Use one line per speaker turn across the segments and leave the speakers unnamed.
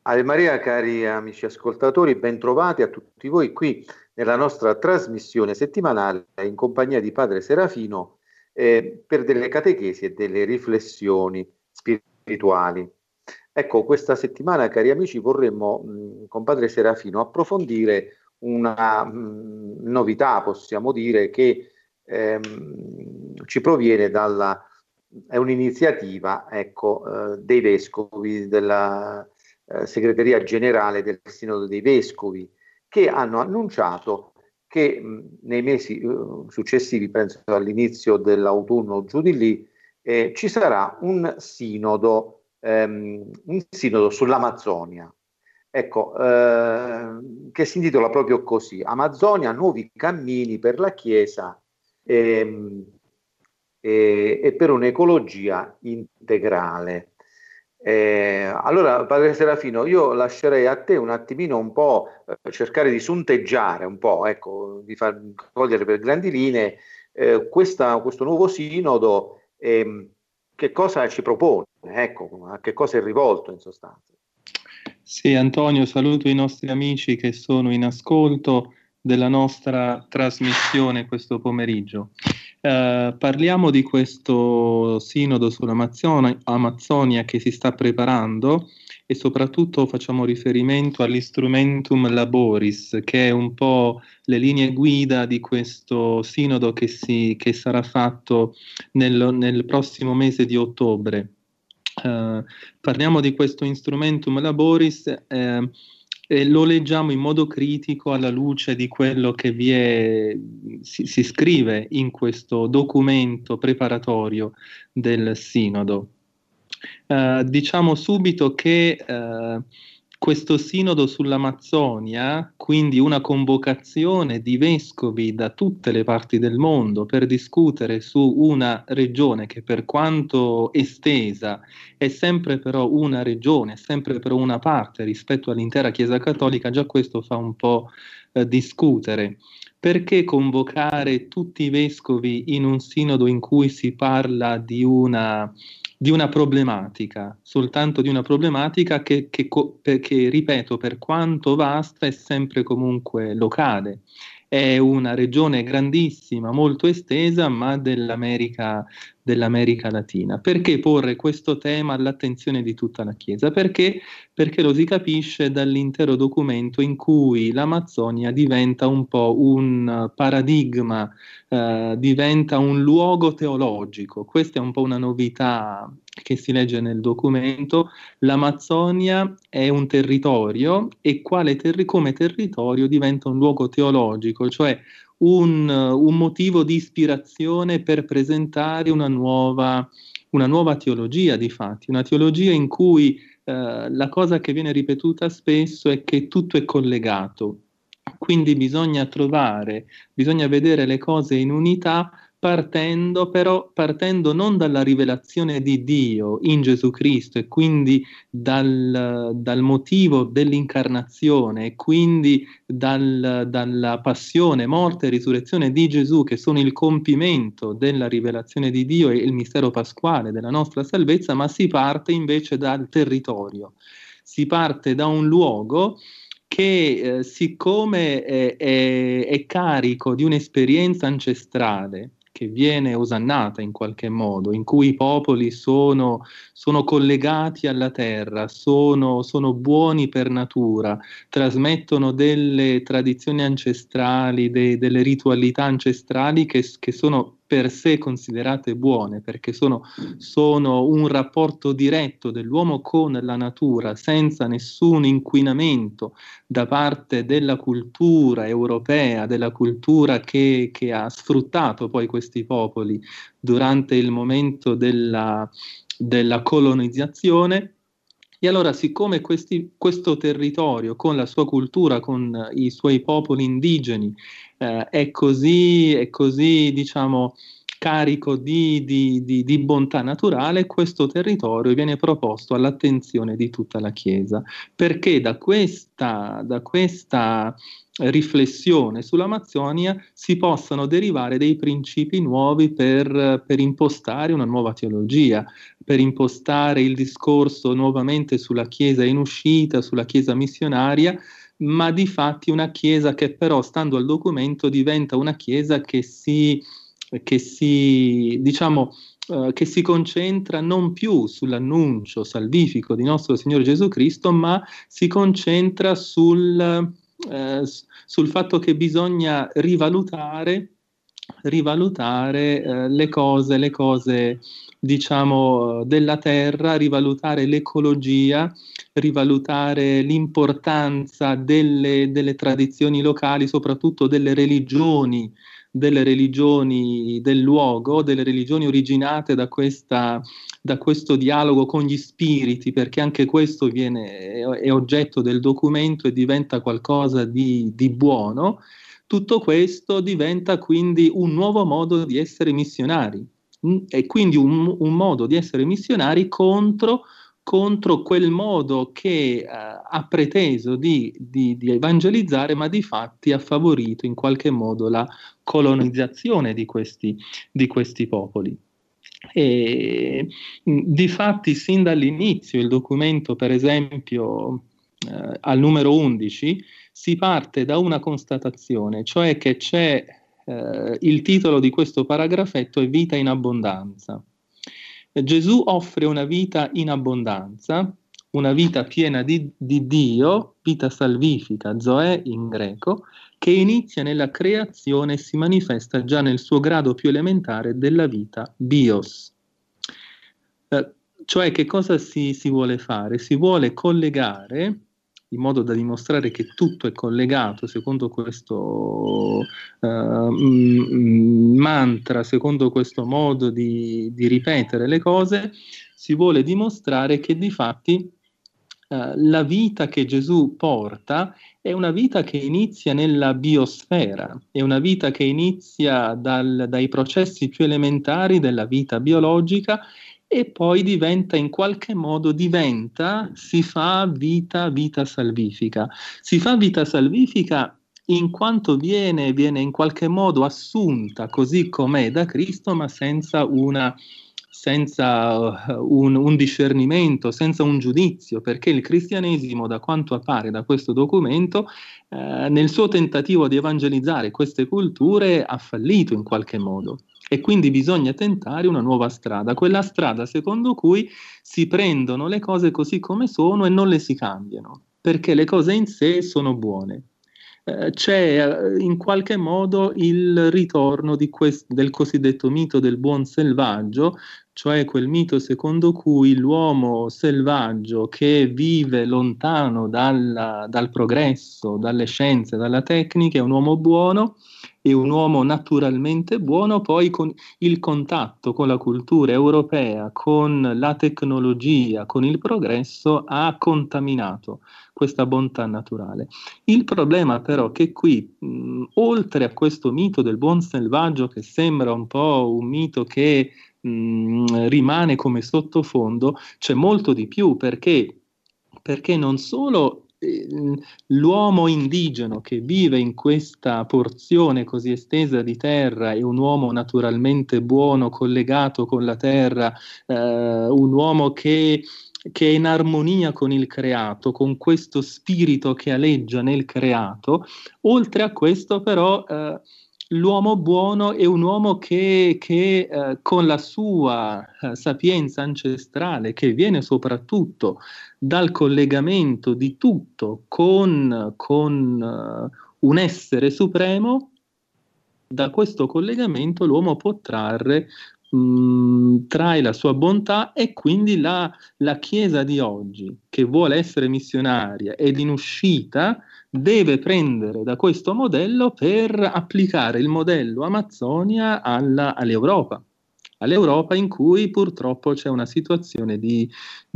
Ave Maria, cari amici ascoltatori, bentrovati a tutti voi qui nella nostra trasmissione settimanale in compagnia di Padre Serafino per delle catechesi e delle riflessioni spirituali. Ecco, questa settimana, cari amici, vorremmo con Padre Serafino approfondire una novità, possiamo dire, che ci proviene è un'iniziativa, ecco, dei vescovi della segreteria generale del Sinodo dei Vescovi, che hanno annunciato che nei mesi successivi, penso all'inizio dell'autunno o giù di lì, ci sarà un sinodo sull'Amazzonia. Ecco, che si intitola proprio così: Amazzonia, nuovi cammini per la Chiesa e per un'ecologia integrale. Allora, Padre Serafino, io lascerei a te un attimino un po' cercare di sunteggiare un po', ecco, di far cogliere per grandi linee questo nuovo sinodo, che cosa ci propone, ecco, a che cosa è rivolto in sostanza.
Sì, Antonio, saluto i nostri amici che sono in ascolto della nostra trasmissione questo pomeriggio. Parliamo di questo sinodo sull'Amazzonia che si sta preparando e soprattutto facciamo riferimento all'Instrumentum Laboris, che è un po' le linee guida di questo sinodo che sarà fatto nel prossimo mese di ottobre. Parliamo di questo Instrumentum Laboris e lo leggiamo in modo critico alla luce di quello che si scrive in questo documento preparatorio del Sinodo. Diciamo subito che questo sinodo sull'Amazzonia, quindi una convocazione di vescovi da tutte le parti del mondo per discutere su una regione che, per quanto estesa, è sempre però una regione, è sempre però una parte rispetto all'intera Chiesa Cattolica, già questo fa un po' discutere. Perché convocare tutti i vescovi in un sinodo in cui si parla di una problematica, soltanto di una problematica che, ripeto, per quanto vasta è sempre comunque locale. È una regione grandissima, molto estesa, ma dell'America Latina. Perché porre questo tema all'attenzione di tutta la Chiesa? Perché lo si capisce dall'intero documento in cui l'Amazzonia diventa un po' un paradigma, diventa un luogo teologico. Questa è un po' una novità che si legge nel documento. L'Amazzonia è un territorio e come territorio diventa un luogo teologico, cioè un motivo di ispirazione per presentare una nuova teologia, di fatti, una teologia in cui la cosa che viene ripetuta spesso è che tutto è collegato, quindi bisogna vedere le cose in unità, partendo non dalla rivelazione di Dio in Gesù Cristo e quindi dal motivo dell'incarnazione e quindi dalla passione, morte e risurrezione di Gesù, che sono il compimento della rivelazione di Dio e il mistero pasquale della nostra salvezza, ma si parte invece dal territorio, si parte da un luogo che siccome è carico di un'esperienza ancestrale che viene osannata in qualche modo, in cui i popoli sono collegati alla terra, sono buoni per natura, trasmettono delle tradizioni ancestrali, delle ritualità ancestrali che sono per sé considerate buone, perché sono un rapporto diretto dell'uomo con la natura, senza nessun inquinamento da parte della cultura europea, della cultura che ha sfruttato poi questi popoli durante il momento della colonizzazione. E allora, siccome questo territorio, con la sua cultura, con i suoi popoli indigeni, è così, diciamo, carico di bontà naturale, questo territorio viene proposto all'attenzione di tutta la Chiesa, perché da questa riflessione sull'Amazzonia si possano derivare dei principi nuovi per impostare una nuova teologia, per impostare il discorso nuovamente sulla Chiesa in uscita, sulla Chiesa missionaria, ma di fatti una Chiesa che però, stando al documento, diventa una Chiesa che si concentra non più sull'annuncio salvifico di nostro Signore Gesù Cristo, ma si concentra sul fatto che bisogna rivalutare le cose diciamo della terra, rivalutare l'ecologia, rivalutare l'importanza delle tradizioni locali, soprattutto delle religioni del luogo, delle religioni originate da questo dialogo con gli spiriti, perché anche questo è oggetto del documento e diventa qualcosa di buono. Tutto questo diventa quindi un nuovo modo di essere missionari, e quindi un modo di essere missionari contro quel modo che ha preteso di evangelizzare, ma di fatti ha favorito in qualche modo la colonizzazione di questi popoli. E difatti sin dall'inizio il documento, per esempio al numero 11, si parte da una constatazione, cioè che c'è il titolo di questo paragrafetto è Vita in abbondanza. Gesù offre una vita in abbondanza, una vita piena di Dio, vita salvifica, zoe in greco, che inizia nella creazione e si manifesta già nel suo grado più elementare della vita, bios. Cioè che cosa si vuole fare? Si vuole collegare, in modo da dimostrare che tutto è collegato, secondo questo mantra, secondo questo modo di ripetere le cose, si vuole dimostrare che di fatti la vita che Gesù porta è una vita che inizia nella biosfera, è una vita che inizia dai processi più elementari della vita biologica e poi diventa in qualche modo, si fa vita salvifica. Si fa vita salvifica in quanto viene in qualche modo assunta così com'è da Cristo, ma senza un discernimento, senza un giudizio, perché il cristianesimo, da quanto appare da questo documento, nel suo tentativo di evangelizzare queste culture ha fallito in qualche modo. E quindi bisogna tentare una nuova strada, quella strada secondo cui si prendono le cose così come sono e non le si cambiano, perché le cose in sé sono buone. C'è in qualche modo il ritorno del cosiddetto mito del buon selvaggio, cioè quel mito secondo cui l'uomo selvaggio che vive lontano dal progresso, dalle scienze, dalla tecnica, è un uomo buono, è un uomo naturalmente buono, poi con il contatto con la cultura europea, con la tecnologia, con il progresso, ha contaminato questa bontà naturale. Il problema però è che qui, oltre a questo mito del buon selvaggio, che sembra un po' un mito che rimane come sottofondo, c'è molto di più, perché non solo l'uomo indigeno che vive in questa porzione così estesa di terra è un uomo naturalmente buono, collegato con la terra, un uomo che è in armonia con il creato, con questo spirito che aleggia nel creato. Oltre a questo però l'uomo buono è un uomo che con la sua sapienza ancestrale, che viene soprattutto dal collegamento di tutto con un essere supremo, da questo collegamento l'uomo può trae la sua bontà, e quindi la Chiesa di oggi, che vuole essere missionaria ed in uscita, deve prendere da questo modello per applicare il modello Amazzonia all'Europa in cui purtroppo c'è una situazione di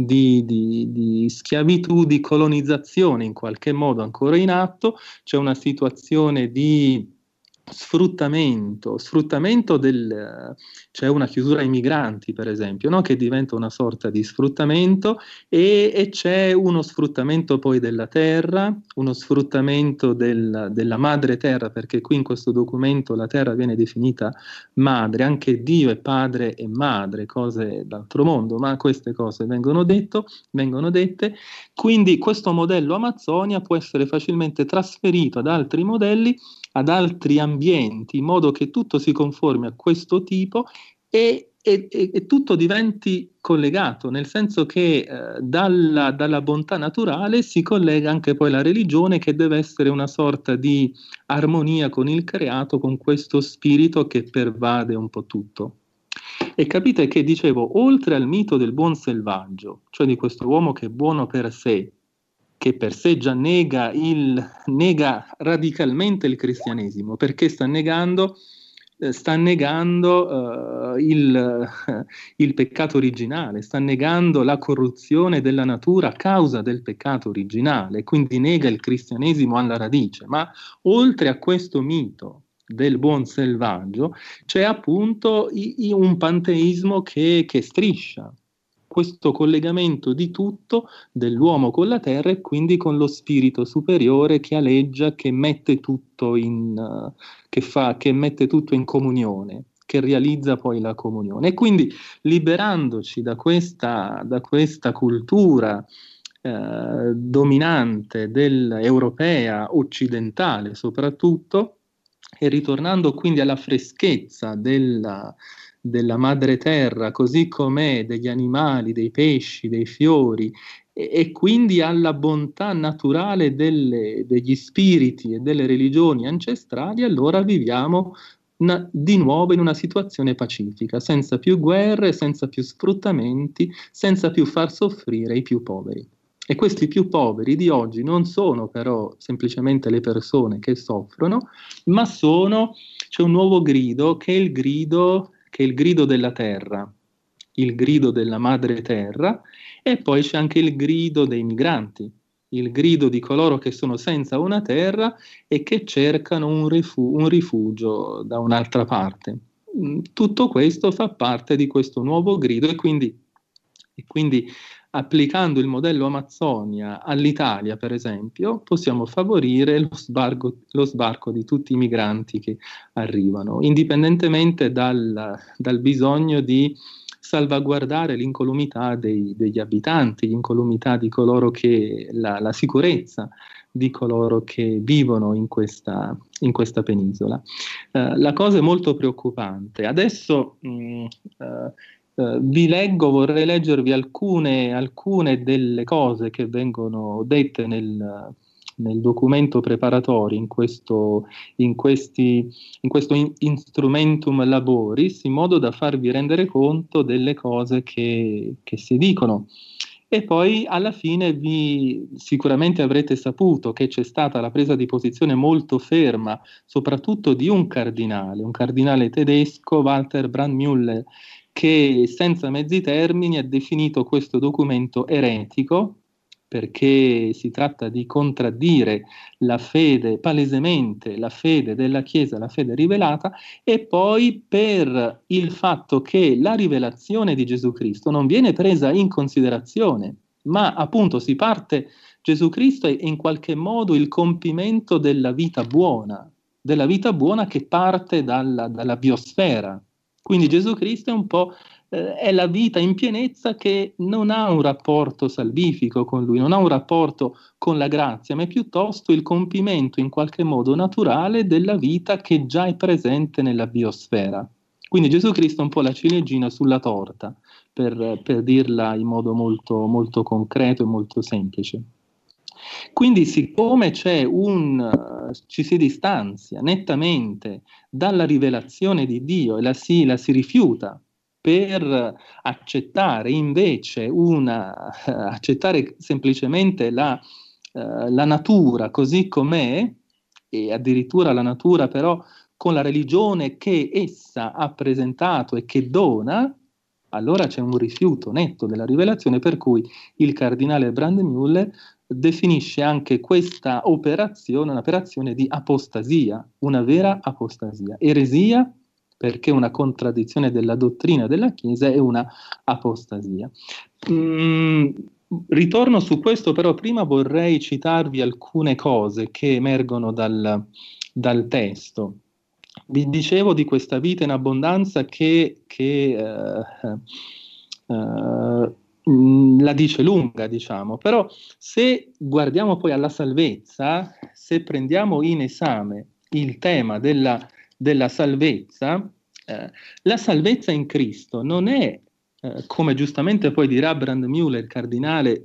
schiavitù, di colonizzazione in qualche modo ancora in atto, c'è una situazione di sfruttamento c'è una chiusura ai migranti, per esempio, no? Che diventa una sorta di sfruttamento, e c'è uno sfruttamento poi della terra, uno sfruttamento della madre terra, perché qui in questo documento la terra viene definita madre, anche Dio è padre e madre, cose d'altro mondo, ma queste cose vengono dette. Quindi questo modello Amazzonia può essere facilmente trasferito ad altri modelli, ad altri ambienti, in modo che tutto si conformi a questo tipo e tutto diventi collegato, nel senso che dalla bontà naturale si collega anche poi la religione, che deve essere una sorta di armonia con il creato, con questo spirito che pervade un po' tutto. E capite che, dicevo, oltre al mito del buon selvaggio, cioè di questo uomo che è buono per sé, che per sé già nega radicalmente il cristianesimo, perché sta negando il peccato originale, sta negando la corruzione della natura a causa del peccato originale, quindi nega il cristianesimo alla radice. Ma oltre a questo mito del buon selvaggio c'è appunto un panteismo che striscia questo collegamento di tutto dell'uomo con la terra, e quindi con lo spirito superiore che aleggia, che mette tutto che mette tutto in comunione, che realizza poi la comunione. E quindi, liberandoci da questa cultura dominante europea, occidentale soprattutto, e ritornando quindi alla freschezza della madre terra, così com'è, degli animali, dei pesci, dei fiori, e quindi alla bontà naturale degli spiriti e delle religioni ancestrali, allora viviamo di nuovo in una situazione pacifica, senza più guerre, senza più sfruttamenti, senza più far soffrire i più poveri. E questi più poveri di oggi non sono però semplicemente le persone che soffrono, ma c'è un nuovo grido, che è il grido della terra, il grido della madre terra, e poi c'è anche il grido dei migranti, il grido di coloro che sono senza una terra e che cercano un rifugio da un'altra parte. Tutto questo fa parte di questo nuovo grido, e quindi applicando il modello Amazzonia all'Italia, per esempio, possiamo favorire lo sbarco di tutti i migranti che arrivano, indipendentemente dal bisogno di salvaguardare l'incolumità degli abitanti, l'incolumità di coloro che, la sicurezza di coloro che vivono in questa penisola. La cosa è molto preoccupante. Adesso vorrei leggervi alcune delle cose che vengono dette nel documento preparatorio, in questo instrumentum laboris, in modo da farvi rendere conto delle cose che si dicono. E poi alla fine sicuramente avrete saputo che c'è stata la presa di posizione molto ferma, soprattutto di un cardinale tedesco, Walter Brandmüller, che senza mezzi termini ha definito questo documento eretico, perché si tratta di contraddire palesemente la fede della Chiesa, la fede rivelata, e poi per il fatto che la rivelazione di Gesù Cristo non viene presa in considerazione, ma appunto Gesù Cristo è in qualche modo il compimento della vita buona che parte dalla biosfera. Quindi Gesù Cristo è un po' è la vita in pienezza, che non ha un rapporto salvifico con lui, non ha un rapporto con la grazia, ma è piuttosto il compimento in qualche modo naturale della vita che già è presente nella biosfera. Quindi Gesù Cristo è un po' la ciliegina sulla torta, per dirla in modo molto, molto concreto e molto semplice. Quindi, siccome ci si distanzia nettamente dalla rivelazione di Dio e la si rifiuta per accettare invece accettare semplicemente la natura così com'è, e addirittura la natura però con la religione che essa ha presentato e che dona, allora c'è un rifiuto netto della rivelazione, per cui il cardinale Brandemüller definisce anche questa operazione un'operazione di apostasia, una vera apostasia. Eresia, perché una contraddizione della dottrina della Chiesa, è una apostasia. Ritorno su questo, però prima vorrei citarvi alcune cose che emergono dal testo. Vi dicevo di questa vita in abbondanza che la dice lunga, diciamo, però se guardiamo poi alla salvezza, se prendiamo in esame il tema della salvezza, la salvezza in Cristo non è, come giustamente poi dirà Brandemüller, il cardinale,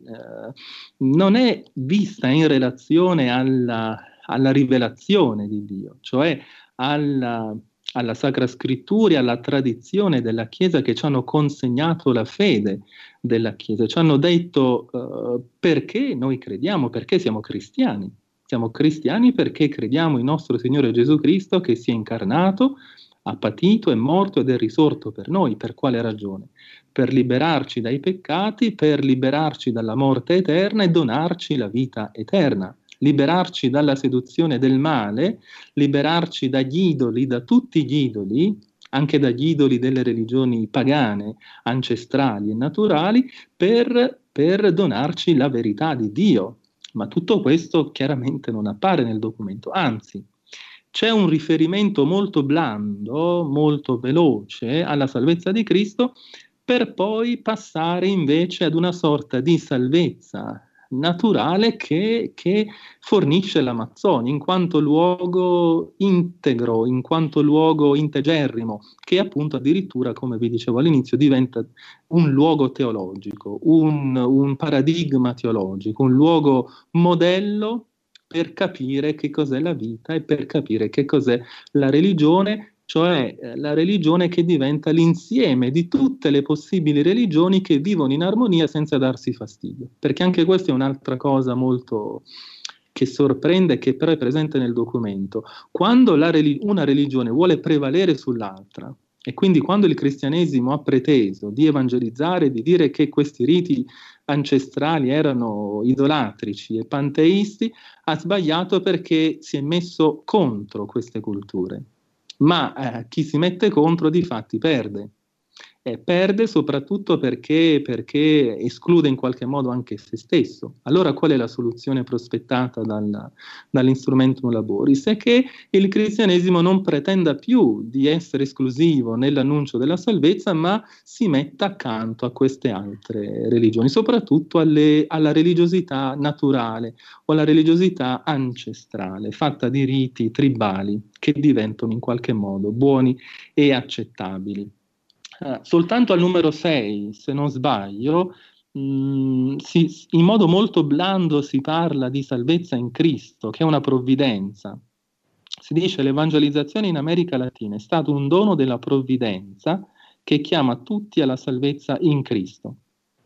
non è vista in relazione alla rivelazione di Dio, cioè alla Sacra Scrittura e alla tradizione della Chiesa che ci hanno consegnato la fede della Chiesa, ci hanno detto perché noi crediamo, perché siamo cristiani. Siamo cristiani perché crediamo in nostro Signore Gesù Cristo che si è incarnato, ha patito, è morto ed è risorto per noi. Per quale ragione? Per liberarci dai peccati, per liberarci dalla morte eterna e donarci la vita eterna. Liberarci dalla seduzione del male, liberarci dagli idoli, da tutti gli idoli, anche dagli idoli delle religioni pagane, ancestrali e naturali, per donarci la verità di Dio. Ma tutto questo chiaramente non appare nel documento, anzi, c'è un riferimento molto blando, molto veloce alla salvezza di Cristo, per poi passare invece ad una sorta di salvezza naturale che fornisce l'Amazzonia in quanto luogo integro, in quanto luogo integerrimo, che appunto addirittura, come vi dicevo all'inizio, diventa un luogo teologico, un paradigma teologico, un luogo modello per capire che cos'è la vita e per capire che cos'è la religione, cioè la religione che diventa l'insieme di tutte le possibili religioni che vivono in armonia senza darsi fastidio. Perché anche questa è un'altra cosa molto che sorprende, che però è presente nel documento. Quando una religione vuole prevalere sull'altra, e quindi quando il cristianesimo ha preteso di evangelizzare, di dire che questi riti ancestrali erano idolatrici e panteisti, ha sbagliato perché si è messo contro queste culture. Ma chi si mette contro di fatti perde. Perde soprattutto perché esclude in qualche modo anche se stesso. Allora qual è la soluzione prospettata dall'Instrumentum Laboris? È che il cristianesimo non pretenda più di essere esclusivo nell'annuncio della salvezza, ma si metta accanto a queste altre religioni, soprattutto alla religiosità naturale o alla religiosità ancestrale, fatta di riti tribali che diventano in qualche modo buoni e accettabili. Soltanto al numero 6, se non sbaglio, in modo molto blando si parla di salvezza in Cristo, che è una provvidenza. Si dice che l'evangelizzazione in America Latina è stato un dono della provvidenza che chiama tutti alla salvezza in Cristo.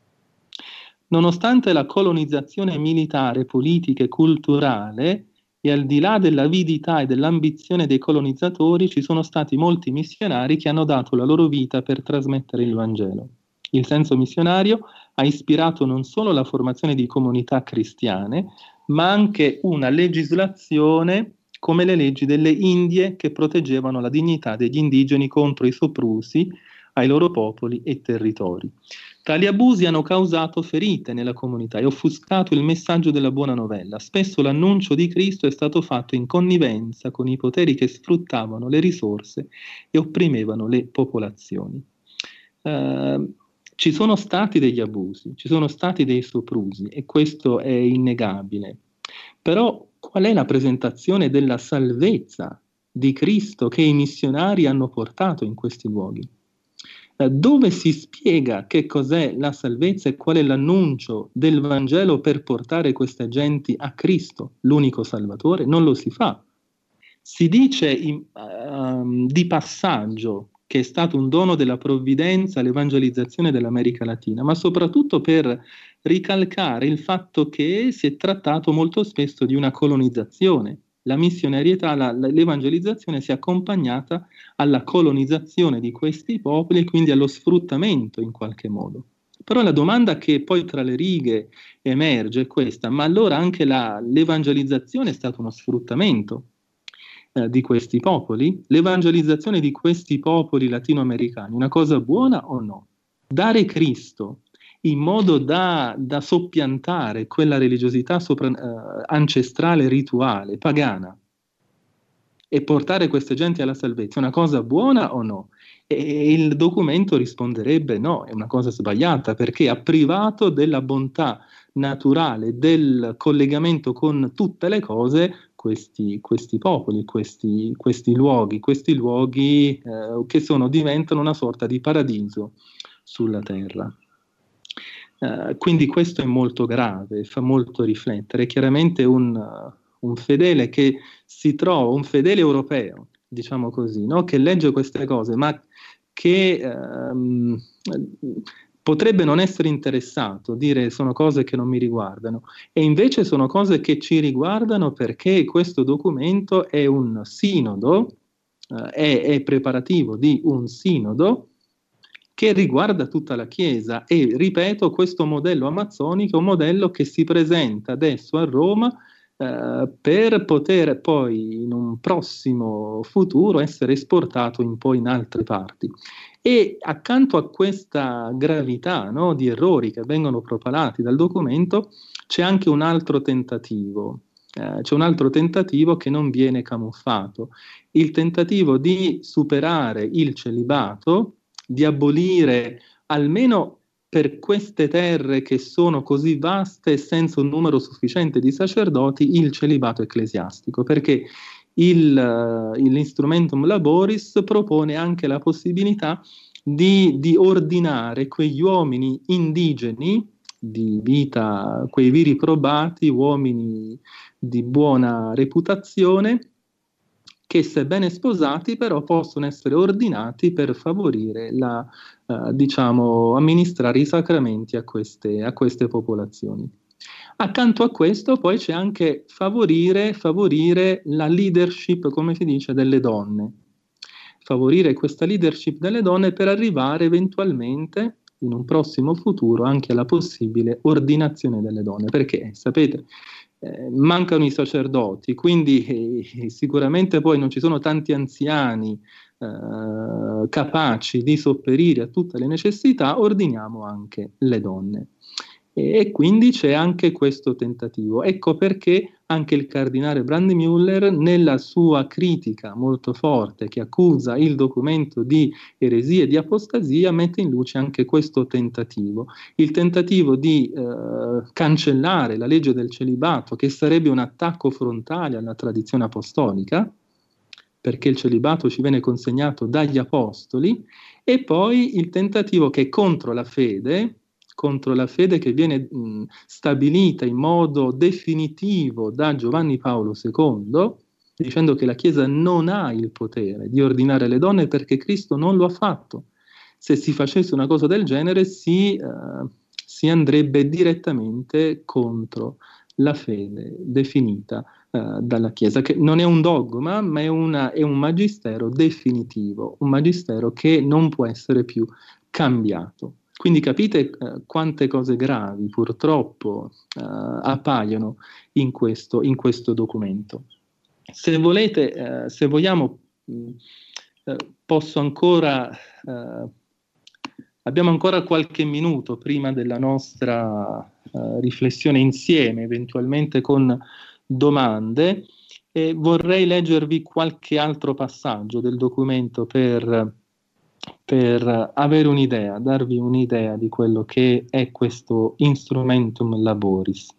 Nonostante la colonizzazione militare, politica e culturale, e al di là dell'avidità e dell'ambizione dei colonizzatori, ci sono stati molti missionari che hanno dato la loro vita per trasmettere il Vangelo. Il senso missionario ha ispirato non solo la formazione di comunità cristiane, ma anche una legislazione come le leggi delle Indie che proteggevano la dignità degli indigeni contro i soprusi ai loro popoli e territori. Tali abusi hanno causato ferite nella comunità e offuscato il messaggio della buona novella. Spesso l'annuncio di Cristo è stato fatto in connivenza con i poteri che sfruttavano le risorse e opprimevano le popolazioni. Ci sono stati degli abusi, ci sono stati dei soprusi e questo è innegabile. Però qual è la presentazione della salvezza di Cristo che i missionari hanno portato in questi luoghi? Dove si spiega che cos'è la salvezza e qual è l'annuncio del Vangelo per portare queste genti a Cristo, l'unico Salvatore? Non lo si fa. Si dice di passaggio che è stato un dono della provvidenza l'evangelizzazione dell'America Latina, ma soprattutto per ricalcare il fatto che si è trattato molto spesso di una colonizzazione la missionarietà, l'evangelizzazione si è accompagnata alla colonizzazione di questi popoli e quindi allo sfruttamento in qualche modo. Però la domanda che poi tra le righe emerge è questa: ma allora anche l'evangelizzazione è stato uno sfruttamento di questi popoli? L'evangelizzazione di questi popoli latinoamericani, una cosa buona o no? Dare Cristo in modo da soppiantare quella religiosità ancestrale, rituale, pagana, e portare queste genti alla salvezza, è una cosa buona o no? E il documento risponderebbe no, è una cosa sbagliata, perché ha privato della bontà naturale, del collegamento con tutte le cose, questi popoli, questi luoghi che diventano una sorta di paradiso sulla terra. Quindi questo è molto grave, fa molto riflettere. Chiaramente un fedele che si trova, un fedele europeo, diciamo così, no? Che legge queste cose, ma che potrebbe non essere interessato, dire sono cose che non mi riguardano, e invece sono cose che ci riguardano, perché questo documento è un sinodo, è preparativo di un sinodo che riguarda tutta la Chiesa. E ripeto, questo modello amazzonico è un modello che si presenta adesso a Roma per poter poi in un prossimo futuro essere esportato poi in altre parti. E accanto a questa gravità, no, di errori che vengono propalati dal documento, c'è anche un altro tentativo. C'è un altro tentativo che non viene camuffato, il tentativo di superare il celibato, di abolire, almeno per queste terre che sono così vaste e senza un numero sufficiente di sacerdoti, il celibato ecclesiastico, perché l'instrumentum laboris propone anche la possibilità di ordinare quegli uomini indigeni di vita, quei viri probati, uomini di buona reputazione, che sebbene sposati però possono essere ordinati per favorire amministrare i sacramenti a queste popolazioni. Accanto a questo poi c'è anche favorire la leadership, come si dice, delle donne. Favorire questa leadership delle donne per arrivare eventualmente in un prossimo futuro anche alla possibile ordinazione delle donne, perché sapete, mancano i sacerdoti, quindi sicuramente poi non ci sono tanti anziani capaci di sopperire a tutte le necessità, ordiniamo anche le donne. E quindi c'è anche questo tentativo. Ecco perché anche il cardinale Brandemüller, nella sua critica molto forte che accusa il documento di eresia e di apostasia, mette in luce anche questo tentativo. Il tentativo di cancellare la legge del celibato, che sarebbe un attacco frontale alla tradizione apostolica, perché il celibato ci viene consegnato dagli apostoli, e poi il tentativo che è contro la fede che viene stabilita in modo definitivo da Giovanni Paolo II, dicendo che la Chiesa non ha il potere di ordinare le donne perché Cristo non lo ha fatto. Se si facesse una cosa del genere si andrebbe direttamente contro la fede definita dalla Chiesa, che non è un dogma, ma è un magistero definitivo, un magistero che non può essere più cambiato. Quindi capite quante cose gravi purtroppo appaiono in questo documento. Se volete, se vogliamo, posso ancora, abbiamo ancora qualche minuto prima della nostra riflessione insieme, eventualmente con domande, e vorrei leggervi qualche altro passaggio del documento per avere un'idea, darvi un'idea di quello che è questo instrumentum laboris.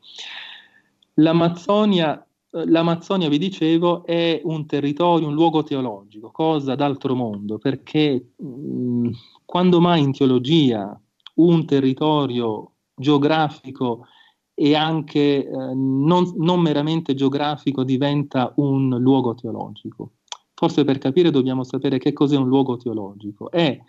L'Amazzonia, vi dicevo, è un territorio, un luogo teologico, cosa d'altro mondo, perché quando mai in teologia un territorio geografico e anche non meramente geografico diventa un luogo teologico? Forse per capire dobbiamo sapere che cos'è un luogo teologico. È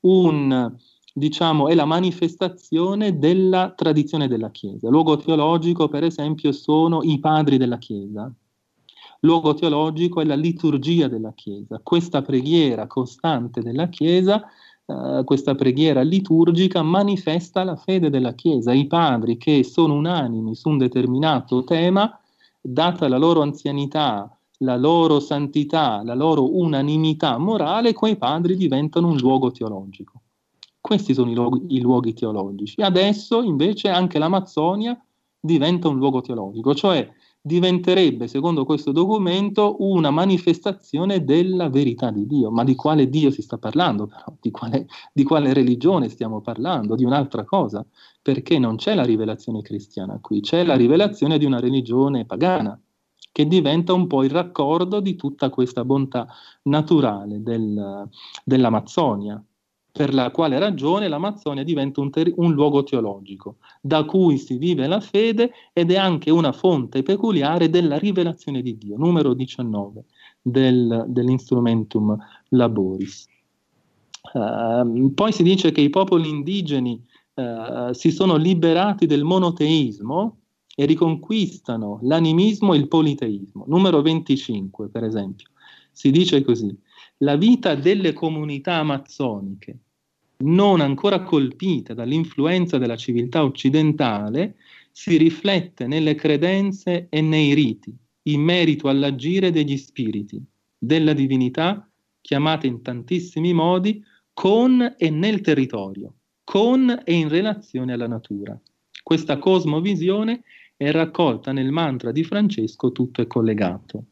la manifestazione della tradizione della Chiesa. Luogo teologico, per esempio, sono i padri della Chiesa. luogo teologico è la liturgia della Chiesa, questa preghiera costante della Chiesa, questa preghiera liturgica manifesta la fede della Chiesa. I padri che sono unanimi su un determinato tema, data la loro anzianità, la loro santità, la loro unanimità morale, quei padri diventano un luogo teologico. Questi sono i luoghi teologici. Adesso invece anche l'Amazzonia diventa un luogo teologico, cioè diventerebbe, secondo questo documento, una manifestazione della verità di Dio. Ma di quale Dio si sta parlando però? Di quale religione stiamo parlando? Di un'altra cosa, perché non c'è la rivelazione cristiana qui, c'è la rivelazione di una religione pagana, che diventa un po' il raccordo di tutta questa bontà naturale dell'Amazzonia, per la quale ragione l'Amazzonia diventa un luogo teologico, da cui si vive la fede ed è anche una fonte peculiare della rivelazione di Dio, numero 19 dell'Instrumentum Laboris. Poi si dice che i popoli indigeni si sono liberati del monoteismo e riconquistano l'animismo e il politeismo. Numero 25, per esempio, si dice così: la vita delle comunità amazzoniche, non ancora colpite dall'influenza della civiltà occidentale, si riflette nelle credenze e nei riti, in merito all'agire degli spiriti, della divinità, chiamate in tantissimi modi, con e nel territorio, con e in relazione alla natura. Questa cosmovisione è raccolta nel mantra di Francesco Tutto è collegato.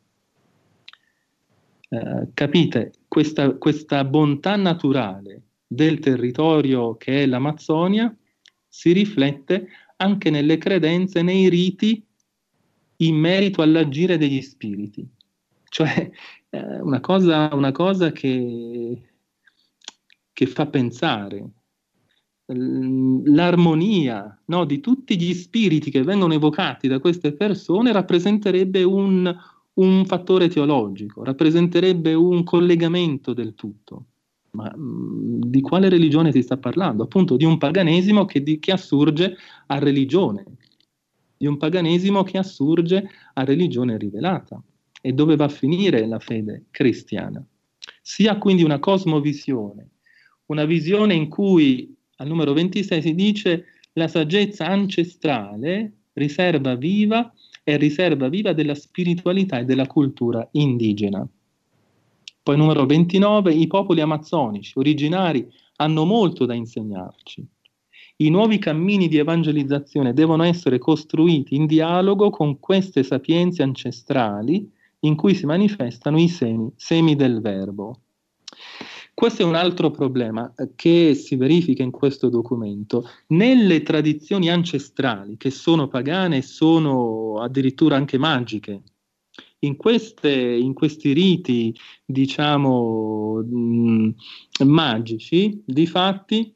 Capite, questa bontà naturale del territorio che è l'Amazzonia si riflette anche nelle credenze, nei riti in merito all'agire degli spiriti. Cioè una cosa che fa pensare. L'armonia, no, di tutti gli spiriti che vengono evocati da queste persone rappresenterebbe un fattore teologico, rappresenterebbe un collegamento del tutto. Ma di quale religione si sta parlando? Appunto di un paganesimo che assurge a religione, di un paganesimo che assurge a religione rivelata. E dove va a finire la fede cristiana? Si ha quindi una cosmovisione, una visione in cui al numero 26 si dice: la saggezza ancestrale riserva viva della spiritualità e della cultura indigena. Poi numero 29, i popoli amazzonici originari hanno molto da insegnarci. I nuovi cammini di evangelizzazione devono essere costruiti in dialogo con queste sapienze ancestrali in cui si manifestano i semi del verbo. Questo è un altro problema che si verifica in questo documento. Nelle tradizioni ancestrali, che sono pagane e sono addirittura anche magiche, in questi riti, diciamo, magici, difatti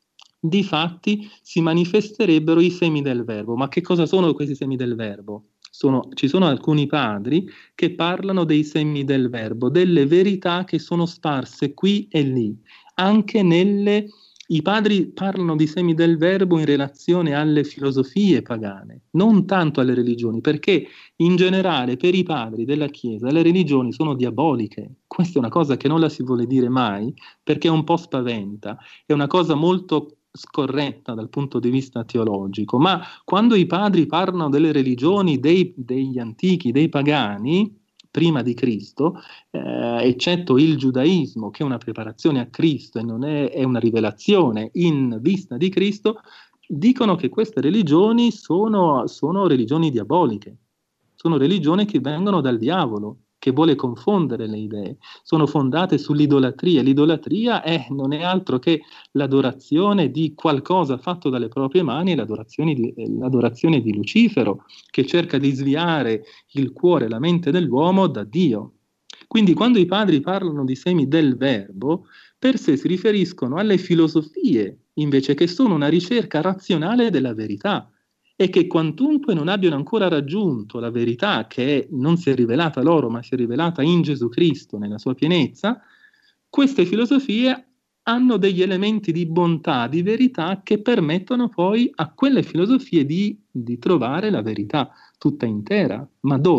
si manifesterebbero i semi del verbo. Ma che cosa sono questi semi del verbo? Ci sono alcuni padri che parlano dei semi del verbo, delle verità che sono sparse qui e lì. Anche i padri parlano di semi del verbo in relazione alle filosofie pagane, non tanto alle religioni, perché in generale per i padri della Chiesa le religioni sono diaboliche. Questa è una cosa che non la si vuole dire mai, perché un po' spaventa, è una cosa molto scorretta dal punto di vista teologico, ma quando i padri parlano delle religioni degli antichi, dei pagani, prima di Cristo, eccetto il giudaismo, che è una preparazione a Cristo e non è una rivelazione in vista di Cristo, dicono che queste religioni sono religioni diaboliche, sono religioni che vengono dal diavolo, che vuole confondere le idee, sono fondate sull'idolatria. L'idolatria non è altro che l'adorazione di qualcosa fatto dalle proprie mani, l'adorazione di Lucifero, che cerca di sviare il cuore e la mente dell'uomo da Dio. Quindi quando i padri parlano di semi del verbo, per sé si riferiscono alle filosofie, invece, che sono una ricerca razionale della verità, e che quantunque non abbiano ancora raggiunto la verità che non si è rivelata loro, ma si è rivelata in Gesù Cristo nella sua pienezza, queste filosofie hanno degli elementi di bontà, di verità, che permettono poi a quelle filosofie di trovare la verità tutta intera. Ma dove?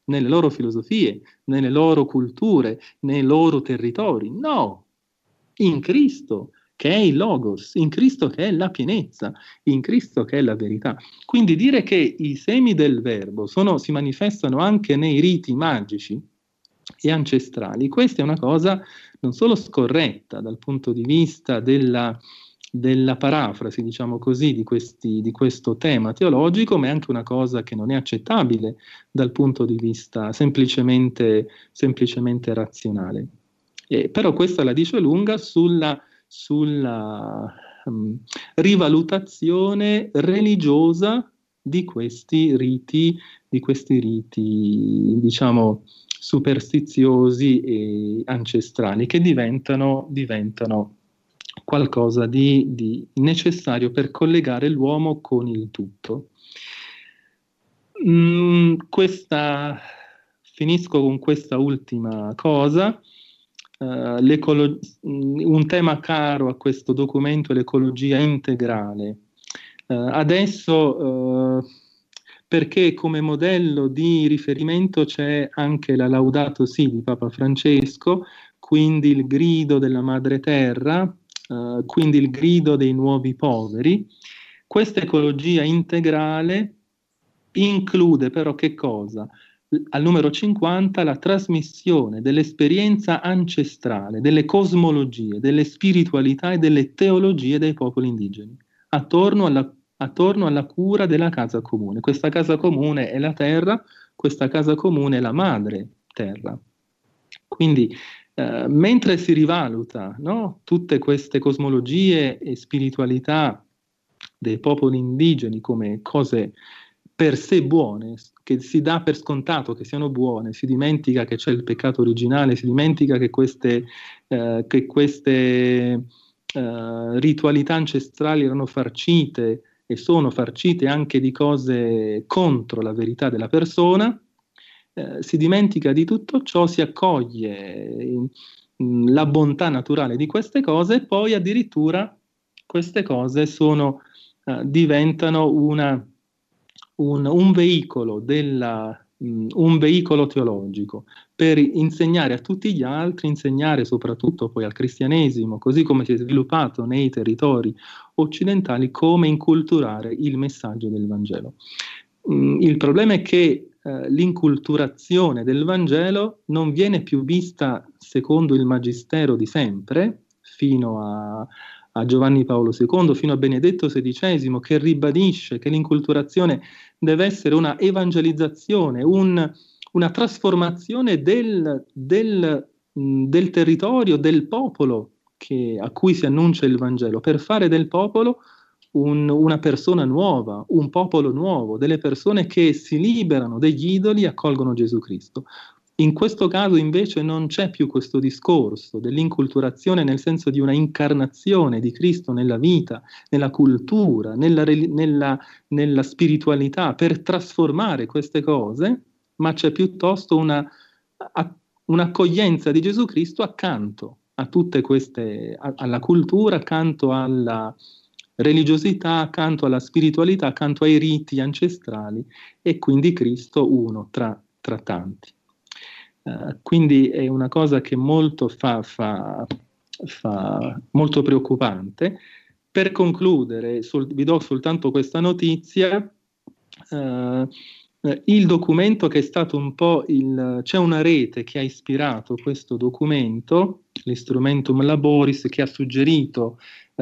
nelle loro filosofie, nelle loro culture, nei loro territori. No, in Cristo, che è il Logos, in Cristo che è la pienezza, in Cristo che è la verità. Quindi dire che i semi del verbo si manifestano anche nei riti magici e ancestrali, questa è una cosa non solo scorretta dal punto di vista della parafrasi, diciamo così, di questo tema teologico, ma è anche una cosa che non è accettabile dal punto di vista semplicemente razionale. Però questa la dice lunga sulla rivalutazione religiosa di questi riti, diciamo, superstiziosi e ancestrali, che diventano qualcosa di necessario per collegare l'uomo con il tutto. Finisco con questa ultima cosa. Un tema caro a questo documento è l'ecologia integrale. Adesso, perché come modello di riferimento c'è anche la Laudato Si di Papa Francesco, quindi il grido della Madre Terra, quindi il grido dei nuovi poveri. Questa ecologia integrale include però che cosa? Al numero 50 la trasmissione dell'esperienza ancestrale, delle cosmologie, delle spiritualità e delle teologie dei popoli indigeni, attorno alla cura della casa comune. Questa casa comune è la terra, questa casa comune è la madre terra. Quindi mentre si rivaluta, no, tutte queste cosmologie e spiritualità dei popoli indigeni come cose per sé buone, che si dà per scontato che siano buone, si dimentica che c'è il peccato originale, si dimentica che queste ritualità ancestrali erano farcite e sono farcite anche di cose contro la verità della persona. Si dimentica di tutto ciò, si accoglie la bontà naturale di queste cose e poi addirittura queste cose diventano un veicolo un veicolo teologico per insegnare a tutti gli altri, insegnare soprattutto poi al cristianesimo, così come si è sviluppato nei territori occidentali, come inculturare il messaggio del Vangelo. Il problema è che l'inculturazione del Vangelo non viene più vista secondo il magistero di sempre, fino a Giovanni Paolo II, fino a Benedetto XVI, che ribadisce che l'inculturazione deve essere una evangelizzazione, una trasformazione del territorio, del popolo a cui si annuncia il Vangelo, per fare del popolo una persona nuova, un popolo nuovo, delle persone che si liberano degli idoli e accolgono Gesù Cristo. In questo caso invece non c'è più questo discorso dell'inculturazione nel senso di una incarnazione di Cristo nella vita, nella cultura, nella spiritualità, per trasformare queste cose, ma c'è piuttosto un'accoglienza di Gesù Cristo accanto a tutte queste, alla cultura, accanto alla religiosità, accanto alla spiritualità, accanto ai riti ancestrali, e quindi Cristo uno tra tanti. Quindi è una cosa che molto fa molto preoccupante. Per concludere, vi do soltanto questa notizia. Il documento che è stato un po' c'è una rete che ha ispirato questo documento, l'Instrumentum Laboris, che ha suggerito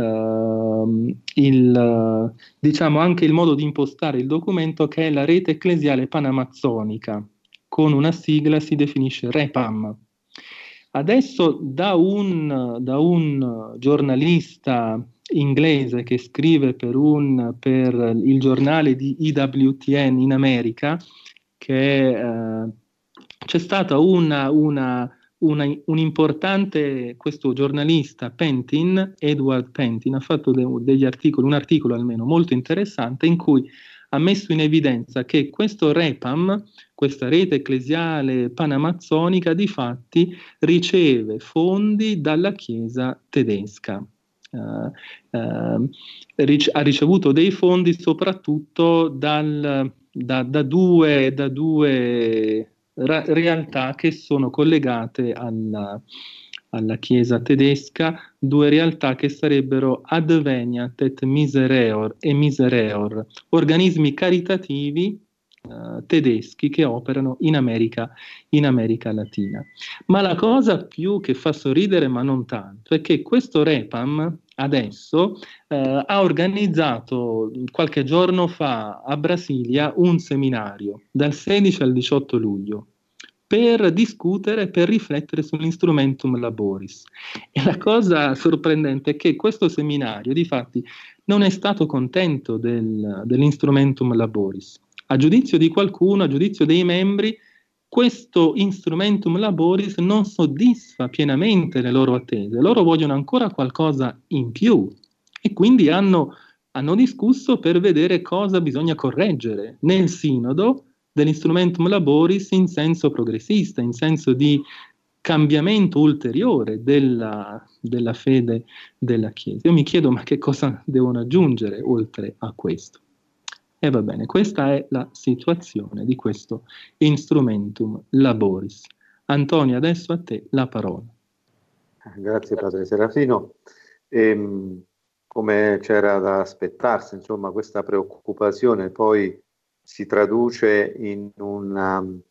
diciamo anche il modo di impostare il documento, che è la rete ecclesiale panamazzonica. Con una sigla si definisce REPAM. Adesso da un giornalista inglese che scrive per il giornale di EWTN in America, c'è stata un importante, questo giornalista Edward Pentin, ha fatto degli articoli, un articolo almeno molto interessante, in cui ha messo in evidenza che questo REPAM, questa rete ecclesiale panamazzonica, di fatti riceve fondi dalla Chiesa tedesca. Ha ricevuto dei fondi soprattutto da due realtà che sono collegate alla Chiesa tedesca, due realtà che sarebbero Adveniat et Misereor e Misereor, organismi caritativi tedeschi che operano in America Latina. Ma la cosa più che fa sorridere, ma non tanto, è che questo Repam adesso ha organizzato qualche giorno fa a Brasilia un seminario dal 16 al 18 luglio per discutere, per riflettere sull'instrumentum laboris. E la cosa sorprendente è che questo seminario, difatti, non è stato contento dell'instrumentum laboris. A giudizio di qualcuno, a giudizio dei membri, questo instrumentum laboris non soddisfa pienamente le loro attese. Loro vogliono ancora qualcosa in più e quindi hanno discusso per vedere cosa bisogna correggere nel sinodo dell'instrumentum laboris in senso progressista, in senso di cambiamento ulteriore della fede della Chiesa. Io mi chiedo, ma che cosa devono aggiungere oltre a questo? E va bene, questa è la situazione di questo instrumentum laboris. Antonio, adesso a te la parola.
Grazie padre Serafino. Come c'era da aspettarsi, insomma, questa preoccupazione poi si traduce in un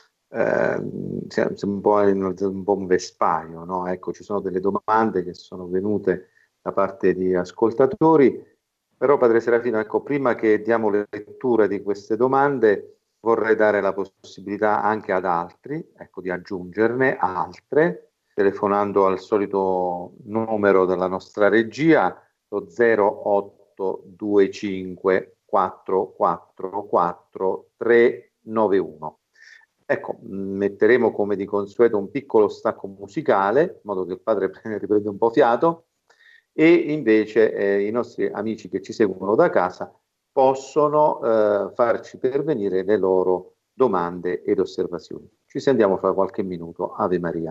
po' un vespaio, no? Ecco, ci sono delle domande che sono venute da parte di ascoltatori, però padre Serafino, ecco, prima che diamo lettura di queste domande, vorrei dare la possibilità anche ad altri, ecco, di aggiungerne altre, telefonando al solito numero della nostra regia, lo 0825 444 391. Ecco, metteremo come di consueto un piccolo stacco musicale, in modo che il padre riprenda un po' fiato, e invece i nostri amici che ci seguono da casa possono farci pervenire le loro domande ed osservazioni. Ci sentiamo fra qualche minuto. Ave Maria.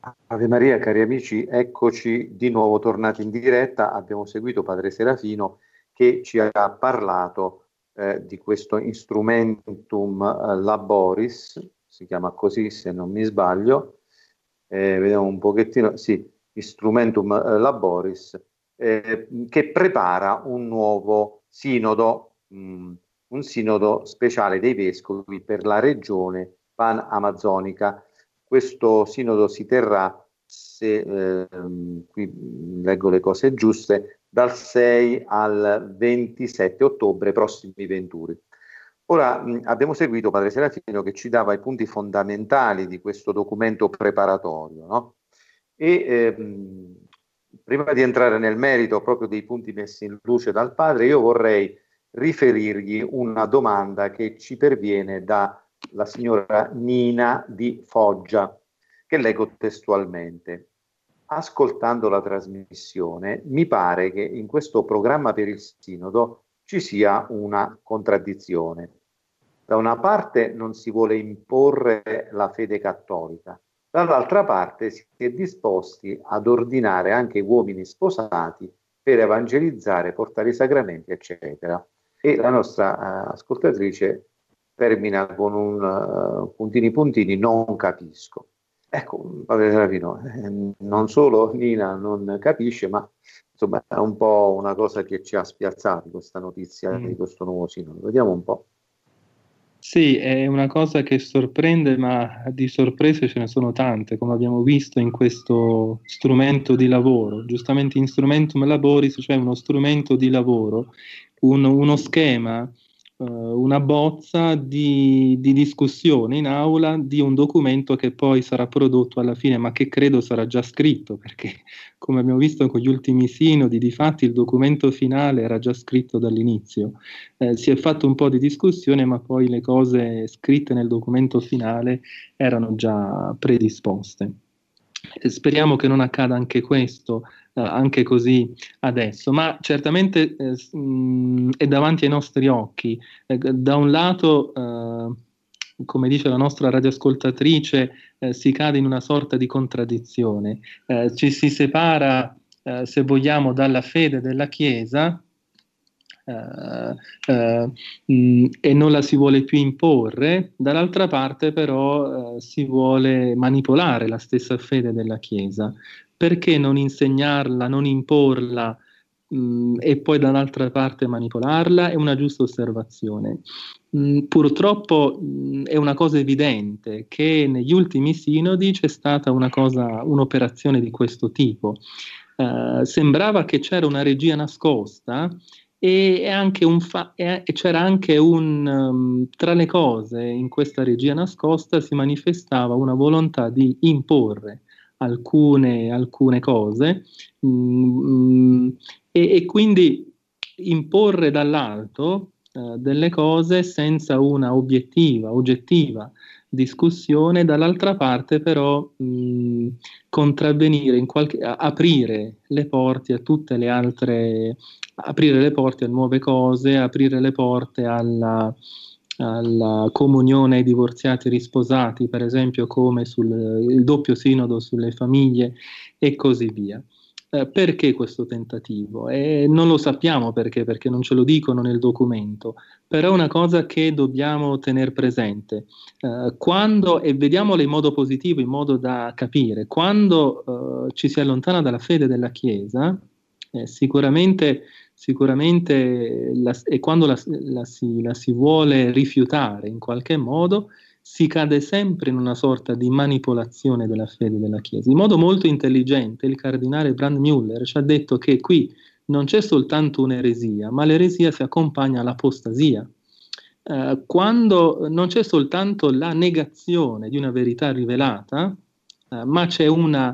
Ave Maria, cari amici, eccoci di nuovo tornati in diretta. Abbiamo seguito Padre Serafino che ci ha parlato di questo Instrumentum Laboris, si chiama così se non mi sbaglio. Vediamo un pochettino, sì, Instrumentum Laboris, che prepara un nuovo sinodo, un sinodo speciale dei vescovi per la regione pan-amazzonica. Questo sinodo si terrà, se qui leggo le cose giuste, dal 6 al 27 ottobre, prossimi 21. Ora abbiamo seguito Padre Serafino che ci dava i punti fondamentali di questo documento preparatorio, no? E prima di entrare nel merito proprio dei punti messi in luce dal Padre, io vorrei riferirgli una domanda che ci perviene da la signora Nina di Foggia, che leggo testualmente. Ascoltando la trasmissione, mi pare che in questo programma per il Sinodo ci sia una contraddizione. Da una parte non si vuole imporre la fede cattolica, dall'altra parte si è disposti ad ordinare anche uomini sposati per evangelizzare, portare i sacramenti, eccetera. E la nostra ascoltatrice termina con un puntini, non capisco. Ecco, Padre Serafino, non solo Nina non capisce, ma insomma è un po' una cosa che ci ha spiazzato questa notizia di questo nuovo sinodo. Vediamo un po'.
Sì, è una cosa che sorprende, ma di sorprese ce ne sono tante, come abbiamo visto in questo strumento di lavoro. Giustamente Instrumentum Laboris, cioè uno strumento di lavoro, uno schema, una bozza di discussione in aula di un documento che poi sarà prodotto alla fine, ma che credo sarà già scritto, perché come abbiamo visto con gli ultimi sinodi, difatti il documento finale era già scritto dall'inizio. Si è fatto un po' di discussione, ma poi le cose scritte nel documento finale erano già predisposte. Speriamo che non accada anche questo, anche così adesso, ma certamente è davanti ai nostri occhi. Da un lato, come dice la nostra radioascoltatrice, si cade in una sorta di contraddizione. Ci si separa, se vogliamo, dalla fede della Chiesa, e non la si vuole più imporre, dall'altra parte però si vuole manipolare la stessa fede della Chiesa. Perché non insegnarla, non imporla e poi dall'altra parte manipolarla? È una giusta osservazione. Purtroppo è una cosa evidente che negli ultimi sinodi c'è stata un'operazione di questo tipo. Sembrava che c'era una regia nascosta e c'era anche tra le cose in questa regia nascosta si manifestava una volontà di imporre alcune cose e quindi imporre dall'alto delle cose senza una oggettiva discussione, dall'altra parte però contravvenire aprire le porte a tutte le altre, aprire le porte a nuove cose, aprire le porte alla comunione ai divorziati risposati, per esempio, come il doppio sinodo sulle famiglie e così via. Perché questo tentativo? Non lo sappiamo perché non ce lo dicono nel documento, però è una cosa che dobbiamo tenere presente. E vediamolo in modo positivo, in modo da capire, quando ci si allontana dalla fede della Chiesa, sicuramente e quando la si vuole rifiutare in qualche modo, si cade sempre in una sorta di manipolazione della fede della Chiesa. In modo molto intelligente il cardinale Brandmüller ci ha detto che qui non c'è soltanto un'eresia, ma l'eresia si accompagna all'apostasia. Quando non c'è soltanto la negazione di una verità rivelata, ma c'è un